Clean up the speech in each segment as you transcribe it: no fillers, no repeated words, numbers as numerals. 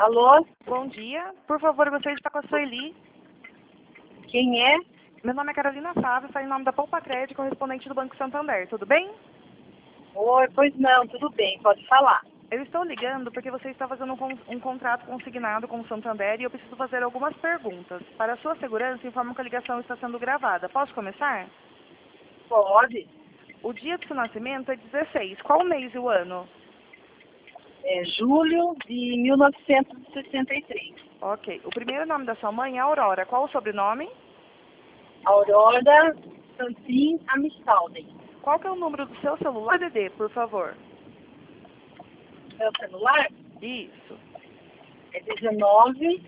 Alô? Bom dia. Por favor, eu gostaria de falar com a Sueli. Quem é? Meu nome é Carolina Fábio, estou em nome da Poupa Crédito, correspondente do Banco Santander. Tudo bem? Oi, pois não, tudo bem, pode falar. Eu estou ligando porque você está fazendo um contrato consignado com o Santander e eu preciso fazer algumas perguntas. Para a sua segurança, informo que a ligação está sendo gravada. Posso começar? Pode. O dia do seu nascimento é 16. Qual o mês e o ano? É julho de 1963. Ok. O primeiro nome da sua mãe é Aurora. Qual o sobrenome? Aurora Santin Amistalden. Qual que é o número do seu celular? DDD, por favor. Meu celular Isso. é 19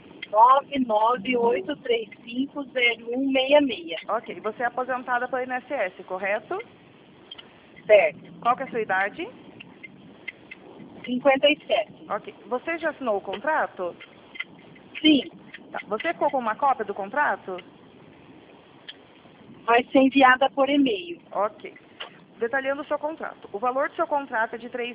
998350166. Ok. Você é aposentada pela INSS, correto? Certo. Qual que é a sua idade? 57. Ok. Você já assinou o contrato? Sim, Tá. Você ficou com uma cópia do contrato? vai ser enviada por e-mail. Ok. Detalhando o seu contrato. O valor do seu contrato é de R$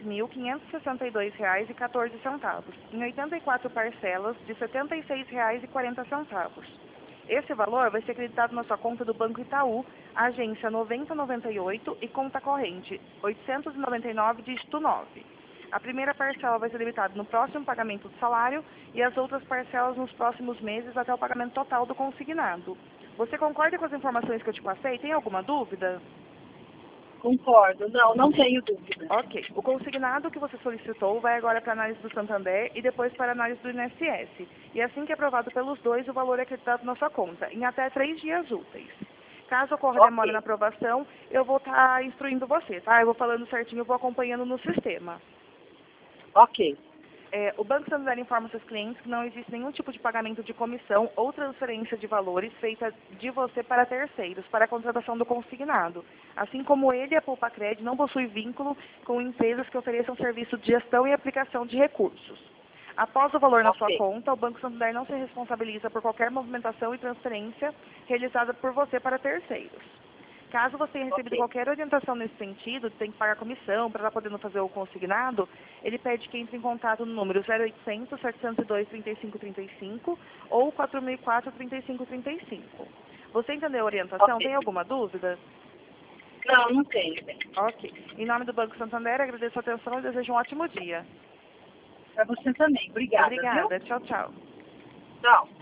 3.562,14, em 84 parcelas de R$ 76,40. Esse valor vai ser acreditado na sua conta do Banco Itaú, agência 9098 e conta corrente 899, dígito 9. A primeira parcela vai ser debitada no próximo pagamento do salário e as outras parcelas nos próximos meses até o pagamento total do consignado. Você concorda com as informações que eu te passei? Tem alguma dúvida? Concordo. Não tenho dúvida. Ok. O consignado que você solicitou vai agora para a análise do Santander e depois para a análise do INSS. E assim que aprovado pelos dois, o valor é acreditado na sua conta, em até 3 dias úteis. Caso ocorra demora na aprovação, eu vou estar instruindo você, tá? Eu vou falando certinho, eu vou acompanhando no sistema. Ok. O Banco Santander informa seus clientes que não existe nenhum tipo de pagamento de comissão ou transferência de valores feita de você para terceiros, para a contratação do consignado. Assim como ele, a Poupa Crédito não possui vínculo com empresas que ofereçam serviço de gestão e aplicação de recursos. Após o valor na sua conta, o Banco Santander não se responsabiliza por qualquer movimentação e transferência realizada por você para terceiros. Caso você tenha recebido qualquer orientação nesse sentido, tem que pagar comissão para estar podendo fazer o consignado, ele pede que entre em contato no número 0800 702 3535 ou 4004 3535. Você entendeu a orientação? Tem alguma dúvida? Não tenho. Ok. Em nome do Banco Santander, agradeço a atenção e desejo um ótimo dia. Para você também. Obrigada. Obrigada. Viu? Tchau, tchau. Tchau.